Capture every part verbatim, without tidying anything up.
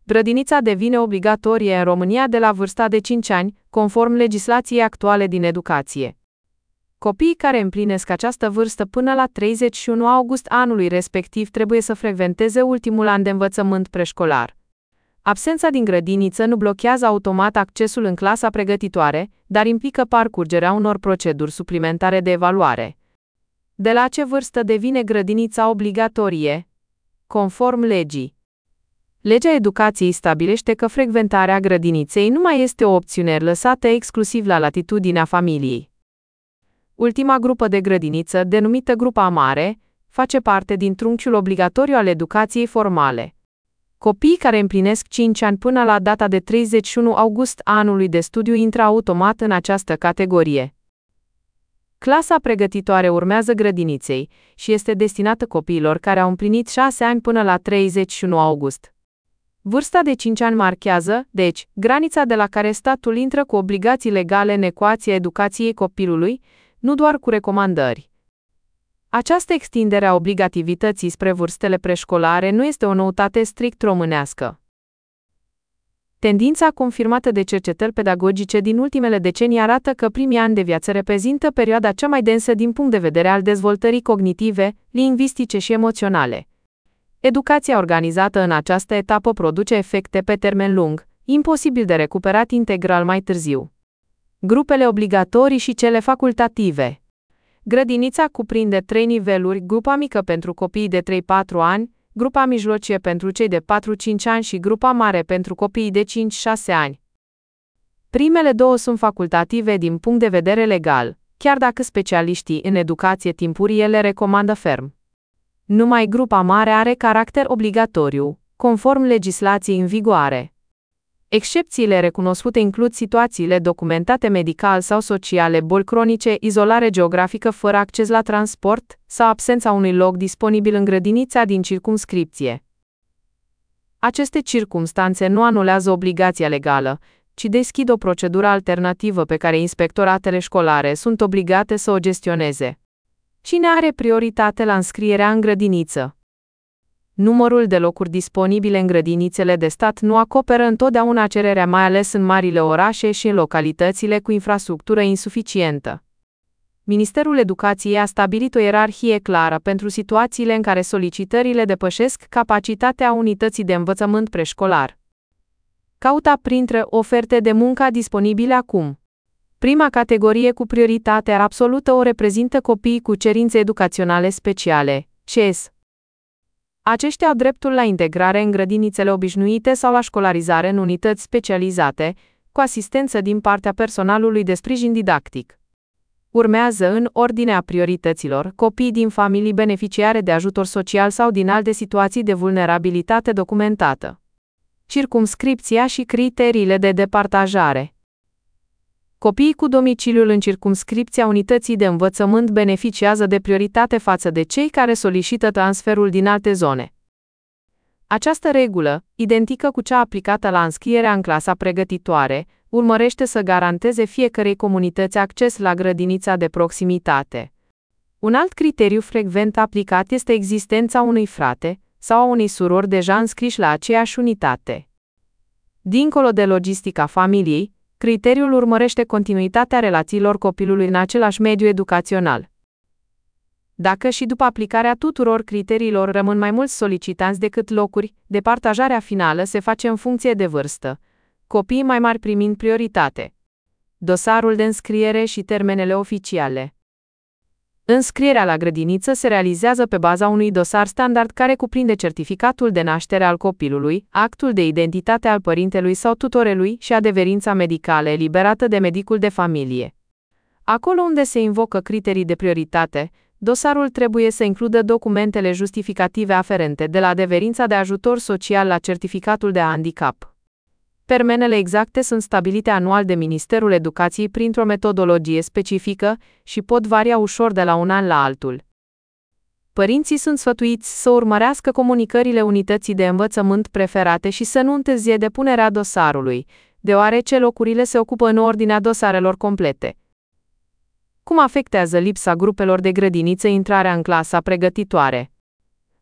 Grădinița devine obligatorie în România de la vârsta de cinci ani, conform legislației actuale din educație. Copiii care împlinesc această vârstă până la treizeci și unu august anului respectiv trebuie să frecventeze ultimul an de învățământ preșcolar. Absența din grădiniță nu blochează automat accesul în clasa pregătitoare, dar implică parcurgerea unor proceduri suplimentare de evaluare. De la ce vârstă devine grădinița obligatorie? Conform legii. Legea educației stabilește că frecventarea grădiniței nu mai este o opțiune lăsată exclusiv la latitudinea familiei. Ultima grupă de grădiniță, denumită grupa mare, face parte din trunchiul obligatoriu al educației formale. Copiii care împlinesc cinci ani până la data de treizeci și unu august anului de studiu intră automat în această categorie. Clasa pregătitoare urmează grădiniței și este destinată copiilor care au împlinit șase ani până la treizeci și unu august. Vârsta de cinci ani marchează, deci, granița de la care statul intră cu obligații legale în ecuația educației copilului, nu doar cu recomandări. Această extindere a obligativității spre vârstele preșcolare nu este o noutate strict românească. Tendința confirmată de cercetări pedagogice din ultimele decenii arată că primii ani de viață reprezintă perioada cea mai densă din punct de vedere al dezvoltării cognitive, lingvistice și emoționale. Educația organizată în această etapă produce efecte pe termen lung, imposibil de recuperat integral mai târziu. Grupele obligatorii și cele facultative. Grădinița cuprinde trei niveluri: grupa mică pentru copiii de trei patru ani, grupa mijlocie pentru cei de patru cinci ani și grupa mare pentru copiii de cinci șase ani. Primele două sunt facultative din punct de vedere legal, chiar dacă specialiștii în educație timpurie le recomandă ferm. Numai grupa mare are caracter obligatoriu, conform legislației în vigoare. Excepțiile recunoscute includ situațiile documentate medical sau sociale, boli cronice, izolare geografică fără acces la transport sau absența unui loc disponibil în grădinița din circumscripție. Aceste circumstanțe nu anulează obligația legală, ci deschid o procedură alternativă pe care inspectoratele școlare sunt obligate să o gestioneze. Cine are prioritate la înscrierea în grădiniță? Numărul de locuri disponibile în grădinițele de stat nu acoperă întotdeauna cererea, mai ales în marile orașe și în localitățile cu infrastructură insuficientă. Ministerul Educației a stabilit o ierarhie clară pentru situațiile în care solicitările depășesc capacitatea unității de învățământ preșcolar. Caută printre oferte de muncă disponibile acum. Prima categorie cu prioritate absolută o reprezintă copiii cu cerințe educaționale speciale, C E S. Aceștia au dreptul la integrare în grădinițele obișnuite sau la școlarizare în unități specializate, cu asistență din partea personalului de sprijin didactic. Urmează, în ordinea priorităților, copiii din familii beneficiare de ajutor social sau din alte situații de vulnerabilitate documentată. Circumscripția și criteriile de departajare. Copiii cu domiciliul în circumscripția unității de învățământ beneficiază de prioritate față de cei care solicită transferul din alte zone. Această regulă, identică cu cea aplicată la înscrierea în clasa pregătitoare, urmărește să garanteze fiecărei comunități acces la grădinița de proximitate. Un alt criteriu frecvent aplicat este existența unui frate sau a unei surori deja înscriși la aceeași unitate. Dincolo de logistica familiei, criteriul urmărește continuitatea relațiilor copilului în același mediu educațional. Dacă și după aplicarea tuturor criteriilor rămân mai mulți solicitanți decât locuri, departajarea finală se face în funcție de vârstă, copiii mai mari primind prioritate. Dosarul de înscriere și termenele oficiale. Înscrierea la grădiniță se realizează pe baza unui dosar standard care cuprinde certificatul de naștere al copilului, actul de identitate al părintelui sau tutorelui și adeverința medicală eliberată de medicul de familie. Acolo unde se invocă criterii de prioritate, dosarul trebuie să includă documentele justificative aferente, de la adeverința de ajutor social la certificatul de handicap. Termenele exacte sunt stabilite anual de Ministerul Educației printr-o metodologie specifică și pot varia ușor de la un an la altul. Părinții sunt sfătuiți să urmărească comunicările unității de învățământ preferate și să nu întârzie depunerea dosarului, deoarece locurile se ocupă în ordinea dosarelor complete. Cum afectează lipsa grupelor de grădiniță intrarea în clasa pregătitoare?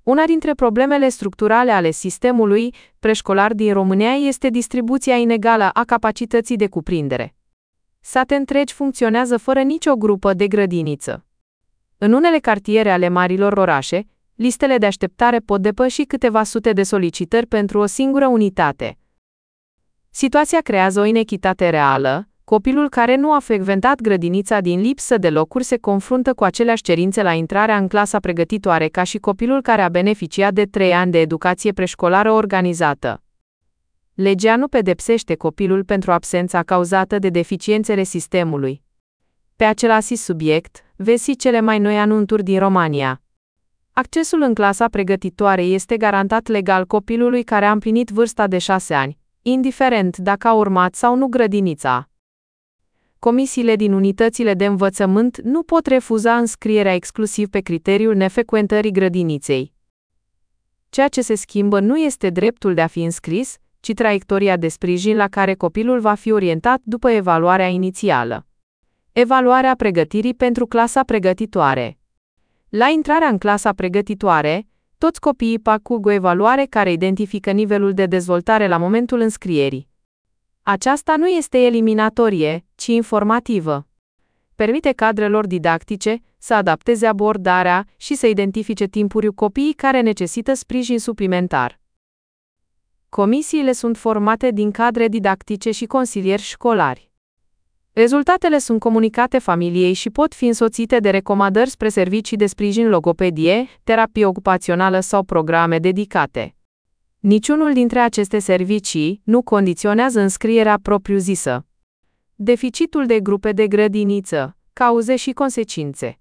Una dintre problemele structurale ale sistemului preșcolar din România este distribuția inegală a capacității de cuprindere. Sate întregi funcționează fără nicio grupă de grădiniță. În unele cartiere ale marilor orașe, listele de așteptare pot depăși câteva sute de solicitări pentru o singură unitate. Situația creează o inechitate reală. Copilul care nu a frecventat grădinița din lipsă de locuri se confruntă cu aceleași cerințe la intrarea în clasa pregătitoare ca și copilul care a beneficiat de trei ani de educație preșcolară organizată. Legea nu pedepsește copilul pentru absența cauzată de deficiențele sistemului. Pe același subiect, vezi cele mai noi anunțuri din România. Accesul în clasa pregătitoare este garantat legal copilului care a împlinit vârsta de șase ani, indiferent dacă a urmat sau nu grădinița. Comisiile din unitățile de învățământ nu pot refuza înscrierea exclusiv pe criteriul nefrecventării grădiniței. Ceea ce se schimbă nu este dreptul de a fi înscris, ci traiectoria de sprijin la care copilul va fi orientat după evaluarea inițială. Evaluarea pregătirii pentru clasa pregătitoare. La intrarea în clasa pregătitoare, toți copiii parcurg o evaluare care identifică nivelul de dezvoltare la momentul înscrierii. Aceasta nu este eliminatorie, ci informativă. Permite cadrelor didactice să adapteze abordarea și să identifice timpuriu copiii care necesită sprijin suplimentar. Comisiile sunt formate din cadre didactice și consilieri școlari. Rezultatele sunt comunicate familiei și pot fi însoțite de recomandări spre servicii de sprijin logopedie, terapie ocupațională sau programe dedicate. Niciunul dintre aceste servicii nu condiționează înscrierea propriu-zisă. Deficitul de grupe de grădiniță, cauze și consecințe.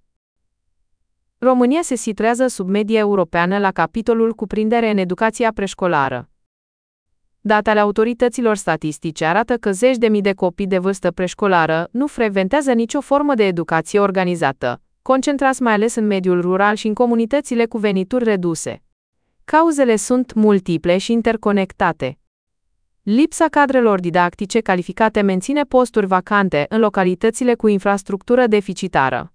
România se situează sub media europeană la capitolul cuprindere în educația preșcolară. Datele autorităților statistice arată că zeci de mii de copii de vârstă preșcolară nu frecventează nicio formă de educație organizată, concentrați mai ales în mediul rural și în comunitățile cu venituri reduse. Cauzele sunt multiple și interconectate. Lipsa cadrelor didactice calificate menține posturi vacante în localitățile cu infrastructură deficitară.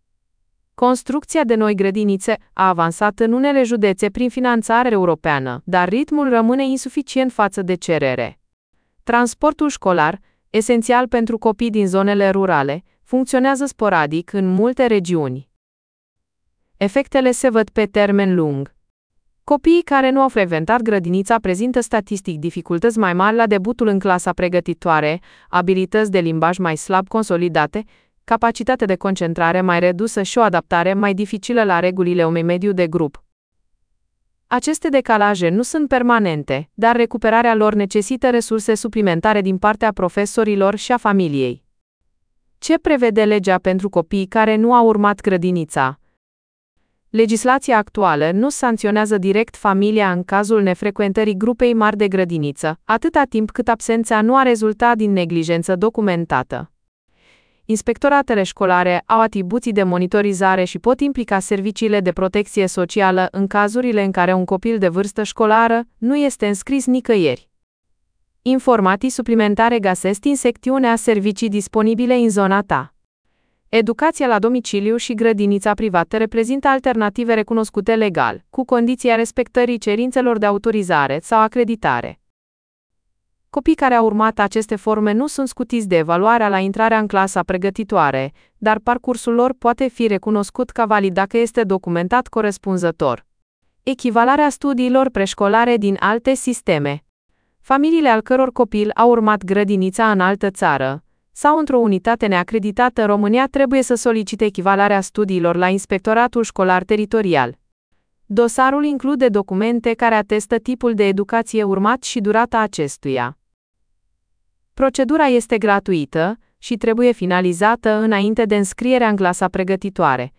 Construcția de noi grădinițe a avansat în unele județe prin finanțare europeană, dar ritmul rămâne insuficient față de cerere. Transportul școlar, esențial pentru copii din zonele rurale, funcționează sporadic în multe regiuni. Efectele se văd pe termen lung. Copiii care nu au frecventat grădinița prezintă statistic dificultăți mai mari la debutul în clasa pregătitoare, abilități de limbaj mai slab consolidate, capacitate de concentrare mai redusă și o adaptare mai dificilă la regulile unui mediu de grup. Aceste decalaje nu sunt permanente, dar recuperarea lor necesită resurse suplimentare din partea profesorilor și a familiei. Ce prevede legea pentru copiii care nu au urmat grădinița? Legislația actuală nu sancționează direct familia în cazul nefrecventării grupei mari de grădiniță, atâta timp cât absența nu a rezultat din neglijență documentată. Inspectoratele școlare au atribuții de monitorizare și pot implica serviciile de protecție socială în cazurile în care un copil de vârstă școlară nu este înscris nicăieri. Informații suplimentare găsesc în secțiunea servicii disponibile în zona ta. Educația la domiciliu și grădinița privată reprezintă alternative recunoscute legal, cu condiția respectării cerințelor de autorizare sau acreditare. Copii care au urmat aceste forme nu sunt scutiți de evaluarea la intrarea în clasa pregătitoare, dar parcursul lor poate fi recunoscut ca valid dacă este documentat corespunzător. Echivalarea studiilor preșcolare din alte sisteme. Familiile al căror copil au urmat grădinița în altă țară sau într-o unitate neacreditată în România trebuie să solicite echivalarea studiilor la Inspectoratul Școlar Teritorial. Dosarul include documente care atestă tipul de educație urmat și durata acestuia. Procedura este gratuită și trebuie finalizată înainte de înscrierea în clasa pregătitoare.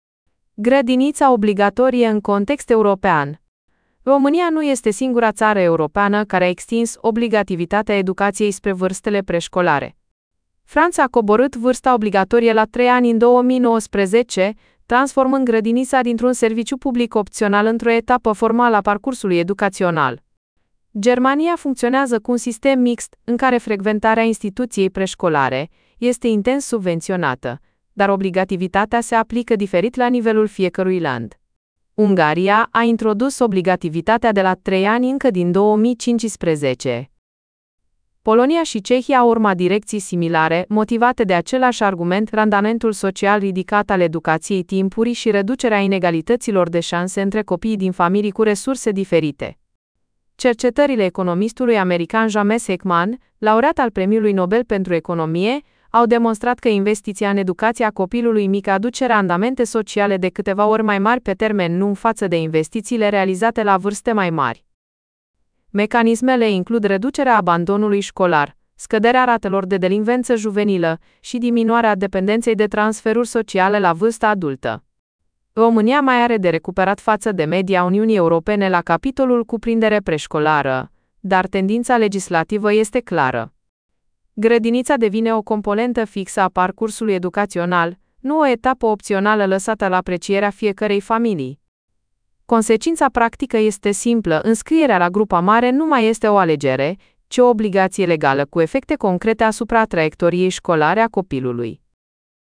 Grădinița obligatorie în context european. România nu este singura țară europeană care a extins obligativitatea educației spre vârstele preșcolare. Franța a coborât vârsta obligatorie la trei ani în două mii nouăsprezece, transformând grădinița dintr-un serviciu public opțional într-o etapă formală a parcursului educațional. Germania funcționează cu un sistem mixt, în care frecventarea instituției preșcolare este intens subvenționată, dar obligativitatea se aplică diferit la nivelul fiecărui land. Ungaria a introdus obligativitatea de la trei ani încă din două mii cincisprezece. Polonia și Cehia au urmat direcții similare, motivate de același argument, randamentul social ridicat al educației timpurii și reducerea inegalităților de șanse între copiii din familii cu resurse diferite. Cercetările economistului american James Heckman, laureat al Premiului Nobel pentru Economie, au demonstrat că investiția în educația copilului mic aduce randamente sociale de câteva ori mai mari pe termen lung față de investițiile realizate la vârste mai mari. Mecanismele includ reducerea abandonului școlar, scăderea ratelor de delinvență juvenilă și diminuarea dependenței de transferuri sociale la vârsta adultă. România mai are de recuperat față de media Uniunii Europene la capitolul cuprindere preșcolară, dar tendința legislativă este clară. Grădinița devine o componentă fixă a parcursului educațional, nu o etapă opțională lăsată la aprecierea fiecărei familii. Consecința practică este simplă: înscrierea la grupa mare nu mai este o alegere, ci o obligație legală cu efecte concrete asupra traiectoriei școlare a copilului.